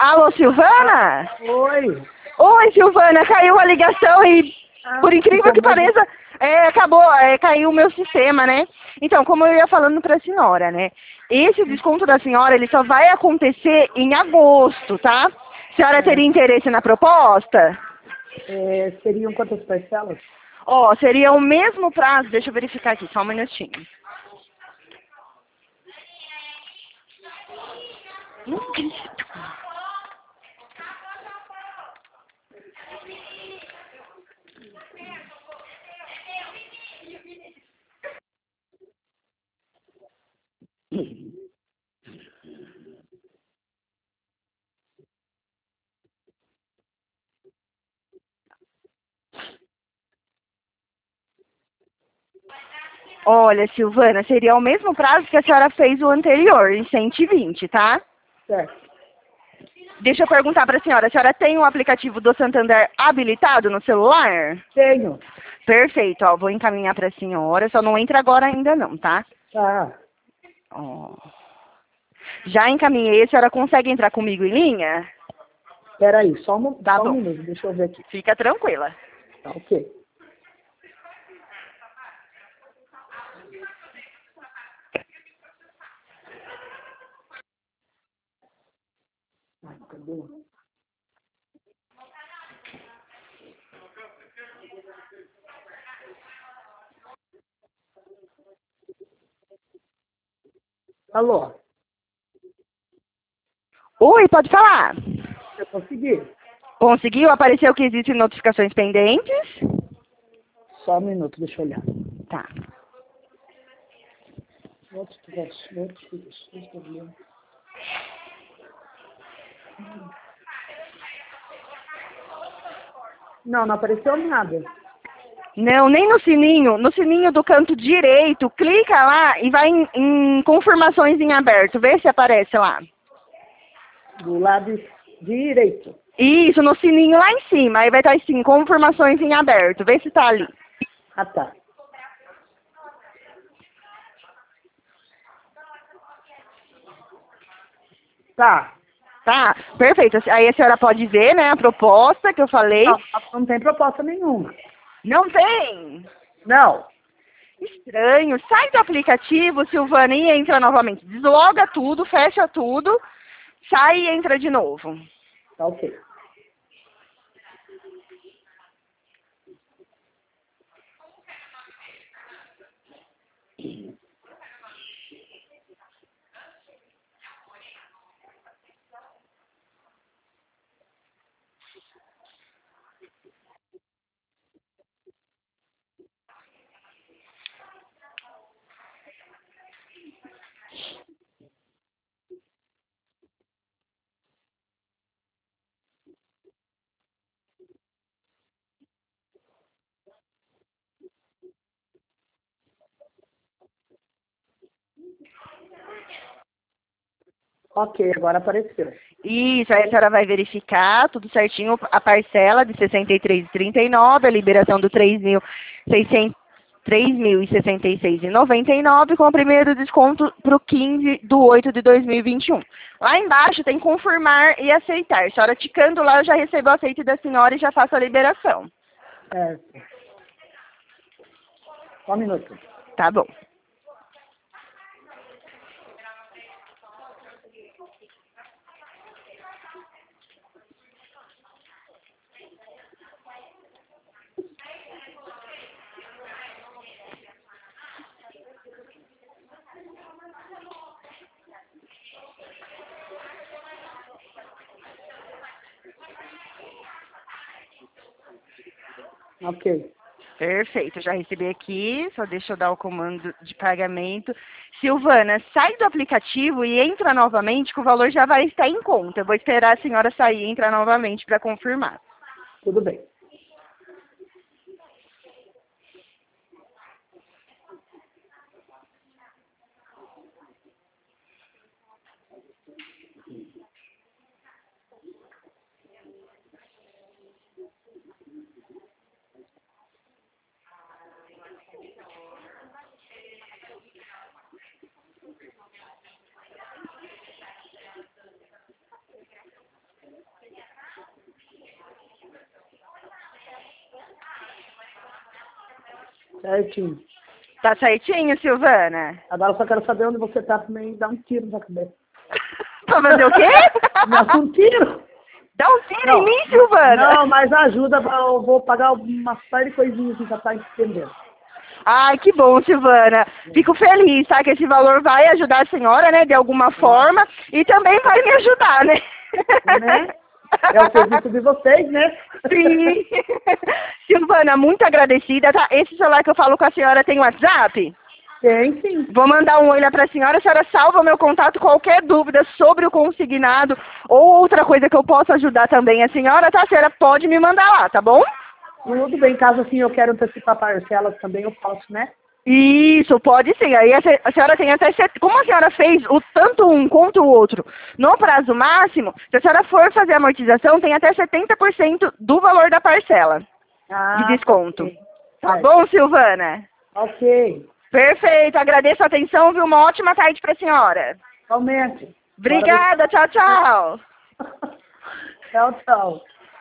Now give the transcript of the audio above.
Alô, Silvana? Oi. Oi, Silvana, caiu a ligação e, por incrível que pareça, acabou, caiu o meu sistema, né? Então, como eu ia falando para a senhora, né? Esse desconto da senhora, ele só vai acontecer em agosto, tá? A senhora teria interesse na proposta? Seriam quantas parcelas? Ó, seria o mesmo prazo, deixa eu verificar aqui, só um minutinho. Não acredito. Olha, Silvana, seria o mesmo prazo que a senhora fez o anterior, em 120, tá? Certo. Deixa eu perguntar para a senhora tem o aplicativo do Santander habilitado no celular? Tenho. Perfeito, ó, vou encaminhar para a senhora, só não entra agora ainda não, tá? Tá. Ó. Já encaminhei, a senhora consegue entrar comigo em linha? Peraí, só Tá um bom, minuto, deixa eu ver aqui. fica tranquila. Tá, ok. Ai, cadê? Alô, Oi, pode falar. eu consegui. Conseguiu? Apareceu que existem notificações pendentes? Só um minuto, deixa eu olhar. Tá. Notificações, problema. Não, não apareceu nada. Não, nem no sininho. No sininho do canto direito, clica lá e vai em confirmações em aberto. Vê se aparece lá. Do lado direito. Isso, no sininho lá em cima. Aí vai estar assim, confirmações em aberto. Vê se tá ali. Ah, tá. Tá. Tá? Perfeito. Aí a senhora pode ver, né, a proposta que eu falei. Não, não tem proposta nenhuma. Não tem. Não. Estranho. Sai do aplicativo, Silvana, e entra novamente. Desloga tudo, fecha tudo, sai e entra de novo. Tá ok. Ok, agora apareceu. Isso, aí a senhora vai verificar tudo certinho, a parcela de 63,39, a liberação do 3.066,99 com o primeiro desconto para o 15/8/2021. Lá embaixo tem confirmar e aceitar. A senhora ticando lá, eu já recebo o aceite da senhora e já faço a liberação. Certo. Só um minuto. Tá bom. Ok. Perfeito, já recebi aqui, só deixa eu dar o comando de pagamento. Silvana, sai do aplicativo e entra novamente, que o valor já vai estar em conta. Eu vou esperar a senhora sair e entrar novamente para confirmar. Tudo bem. Certinho. Tá certinho, Silvana? Agora eu só quero saber onde você tá também e dar um tiro na cabeça. Pra fazer o quê? Me dá um tiro. Dá um tiro em mim, Silvana? Não, mas ajuda, eu vou pagar uma série de coisinhas que já tá entendendo. Ai, que bom, Silvana. Fico feliz, tá? Que esse valor vai ajudar a senhora, né? De alguma forma. E também vai me ajudar, né? Né? É o serviço de vocês, né? Sim. Silvana, muito agradecida, tá? Esse celular que eu falo com a senhora tem WhatsApp? Tem, sim. Vou mandar um oi lá pra senhora, a senhora salva o meu contato, qualquer dúvida sobre o consignado ou outra coisa que eu possa ajudar também a senhora, tá? A senhora pode me mandar lá, tá bom? Tudo bem, caso assim eu quero antecipar parcelas também, eu posso, né? Isso, pode sim. Aí a senhora tem até... Como a senhora fez o tanto um quanto o outro no prazo máximo, se a senhora for fazer a amortização, tem até 70% do valor da parcela de desconto. Tá bom, Silvana? Ok. Perfeito, agradeço a atenção, viu? Uma ótima tarde pra senhora. Somente. Obrigada, tchau, tchau. Tchau, tchau.